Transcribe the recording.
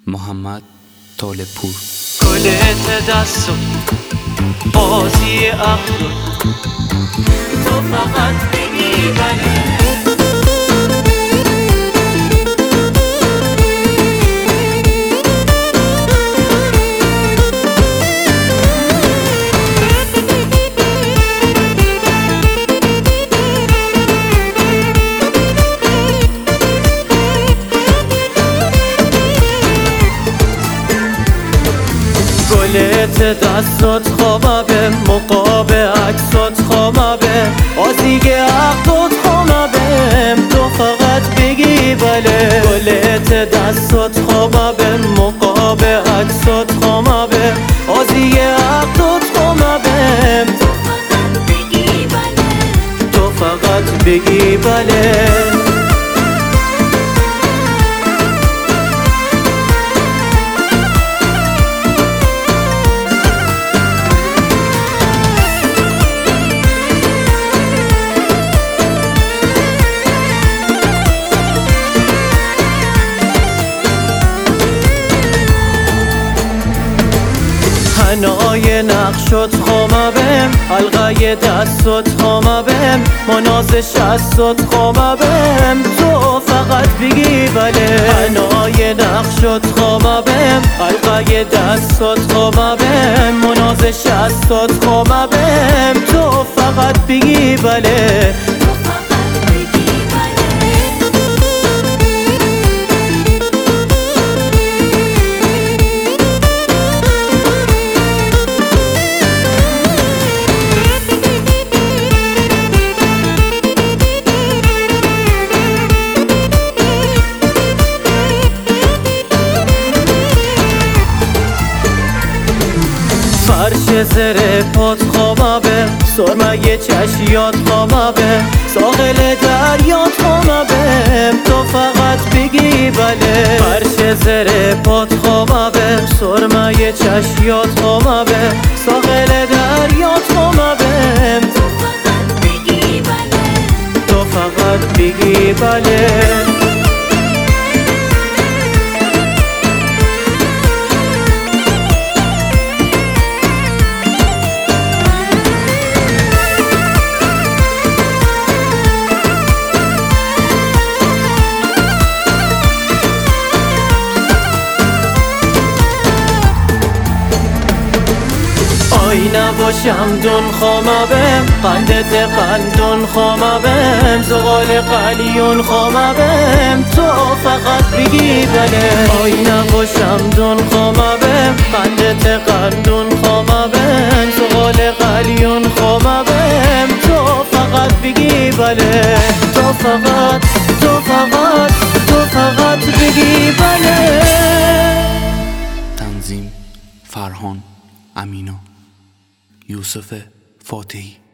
محمد طالب‌پور. گلت دست و بازی عقل تو فقط بگی بله. گلت دستات خوابه مقاب عکسات خوابه آزیگ عقدات خوابه تو فقط بگی بله. گلت دستات خوابه مقاب عکسات خوابه آزیگ عقدات خوابه تو فقط بگی بله. حنای نقشت خوابم حلقه دستت خوابم منازش ازت خوابم تو فقط بگی بله. حنای نقشت خوابم حلقه دستت خوابم منازش ازت خوابم تو فقط بگی بله. فرش زره پات خوابه سرمه چشیات خوابه ساحل دریات خوابه تو فقط بگی بله. فرش زره پات خوابه سرمه چشیات خوابه ساحل دریات خوابه تو فقط بگی بله. آینه باشم دون خوابم قندت قندون خوابم زغال قلیون خوابم تو فقط بگی بله. آینه باشم دون خوابم قندت قندون خوابم زغال قلیون خوابم تو فقط بگی بله. تو فقط بگی بله. تنظیم فرهان امینا، یوسف فاتحی.